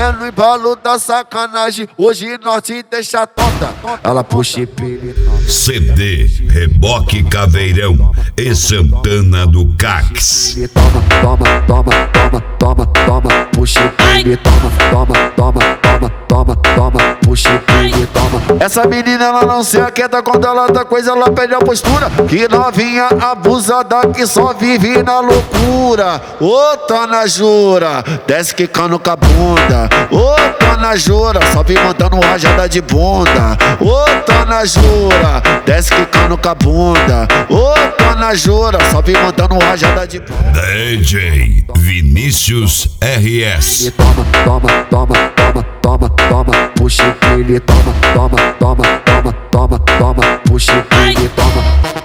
É no embalo da sacanagem, hoje nós te deixa tonta. Ela puxa e pele. CD, Reboque Caveirão e Santana do Cax. Toma, toma, toma, toma, toma, toma, puxa e pele. Toma, toma, toma, toma, toma, toma, puxa e pele. Toma. Essa menina ela não se aquieta quando ela tá coisa, ela perde a postura. Que novinha abusada que só vive na loucura. Ô, tá na jura, desce quicando com a bunda. Ô, tá na jura, só vem mandando rajada de bunda. Ô, tá na jura, desce quicando com a bunda. Ô, tá na jura, só vem mandando rajada de bunda. DJ Vinícius RS. Toma, toma, toma, toma, toma, toma, puxa e pele. Toma, toma, toma, toma, toma, toma, puxa e pele. Toma.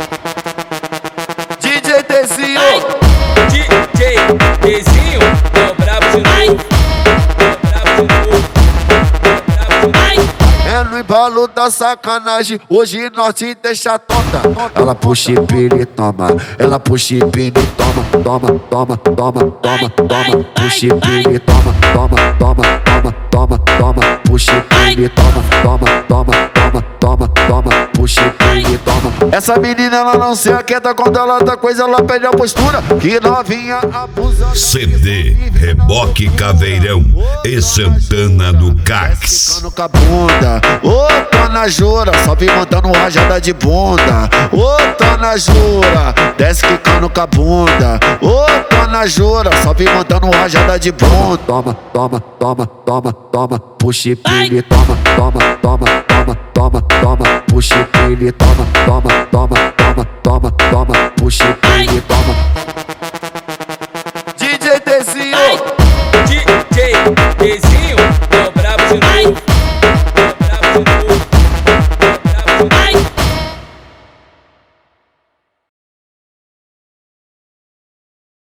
DJ Tezinho. DJ Tezinho, tô brabo de novo. É no embalo da sacanagem, hoje nós te deixa tonta. Ela puxa e pele, toma. Ela puxa e pele, toma, toma, toma, toma, toma, toma, puxa e pele, toma, toma, toma, toma, toma, toma, puxa e pele, toma, toma, toma, toma, toma, toma, puxa e pele, toma. Essa menina ela não se aquieta quando ela tá coisa, ela perde a postura. Que novinha abusa. CD, Reboque Caveirão e Santana do Cax. Com a bunda. Ô, tá na jura, só vem mandando rajada de bunda. Ô, tá na jura, desce quicando com a bunda. Ô, tá na jura, só vem mandando rajada de bunda. Toma, toma, toma, toma, toma, puxa e pele. Toma, toma, toma, toma, toma, toma, puxa e pele. Toma, toma, toma, toma, toma, toma, puxa e